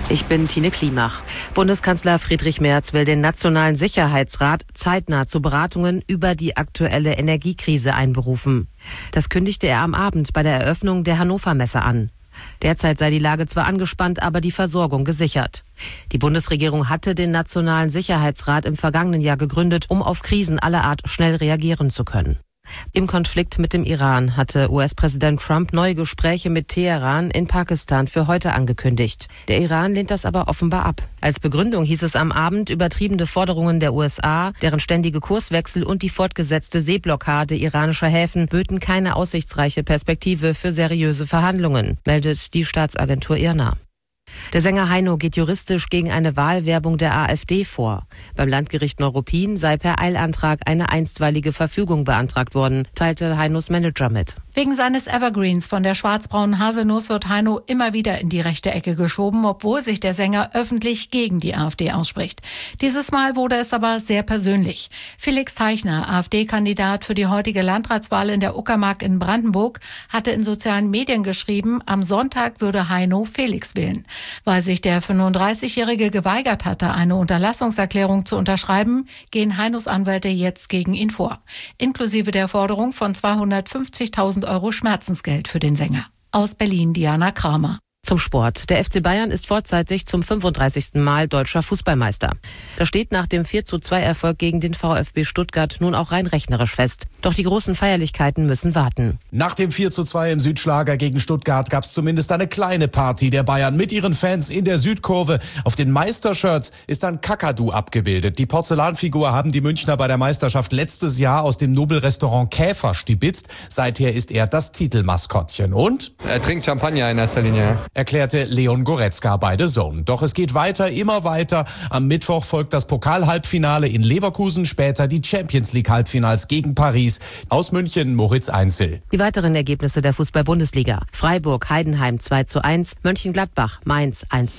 Ich bin Tine Klimach. Bundeskanzler Friedrich Merz will den Nationalen Sicherheitsrat zeitnah zu Beratungen über die aktuelle Energiekrise einberufen. Das kündigte er am Abend bei der Eröffnung der Hannover Messe an. Derzeit sei die Lage zwar angespannt, aber die Versorgung gesichert. Die Bundesregierung hatte den Nationalen Sicherheitsrat im vergangenen Jahr gegründet, um auf Krisen aller Art schnell reagieren zu können. Im Konflikt mit dem Iran hatte US-Präsident Trump neue Gespräche mit Teheran in Pakistan für heute angekündigt. Der Iran lehnt das aber offenbar ab. Als Begründung hieß es am Abend, übertriebene Forderungen der USA, deren ständige Kurswechsel und die fortgesetzte Seeblockade iranischer Häfen böten keine aussichtsreiche Perspektive für seriöse Verhandlungen, meldet die Staatsagentur IRNA. Der Sänger Heino geht juristisch gegen eine Wahlwerbung der AfD vor. Beim Landgericht Neuruppin sei per Eilantrag eine einstweilige Verfügung beantragt worden, teilte Heinos Manager mit. Wegen seines Evergreens von der schwarzbraunen Haselnuss wird Heino immer wieder in die rechte Ecke geschoben, obwohl sich der Sänger öffentlich gegen die AfD ausspricht. Dieses Mal wurde es aber sehr persönlich. Felix Teichner, AfD-Kandidat für die heutige Landratswahl in der Uckermark in Brandenburg, hatte in sozialen Medien geschrieben, am Sonntag würde Heino Felix wählen. Weil sich der 35-Jährige geweigert hatte, eine Unterlassungserklärung zu unterschreiben, gehen Heinos Anwälte jetzt gegen ihn vor. Inklusive der Forderung von 250.000 Euro Schmerzensgeld für den Sänger. Aus Berlin, Diana Kramer. Zum Sport. Der FC Bayern ist vorzeitig zum 35. Mal deutscher Fußballmeister. Das steht nach dem 4:2-Erfolg gegen den VfB Stuttgart nun auch rein rechnerisch fest. Doch die großen Feierlichkeiten müssen warten. Nach dem 4:2 im Südschlager gegen Stuttgart gab es zumindest eine kleine Party der Bayern mit ihren Fans in der Südkurve. Auf den Meistershirts ist ein Kakadu abgebildet. Die Porzellanfigur haben die Münchner bei der Meisterschaft letztes Jahr aus dem Nobelrestaurant Käfer stibitzt. Seither ist er das Titelmaskottchen. Und? Er trinkt Champagner in erster Linie. Erklärte Leon Goretzka bei The Zone. Doch es geht weiter, immer weiter. Am Mittwoch folgt das Pokal-Halbfinale in Leverkusen, später die Champions-League-Halbfinals gegen Paris. Aus München Moritz Einzel. Die weiteren Ergebnisse der Fußball-Bundesliga. Freiburg, Heidenheim 2:1, Mönchengladbach, Mainz 1:2.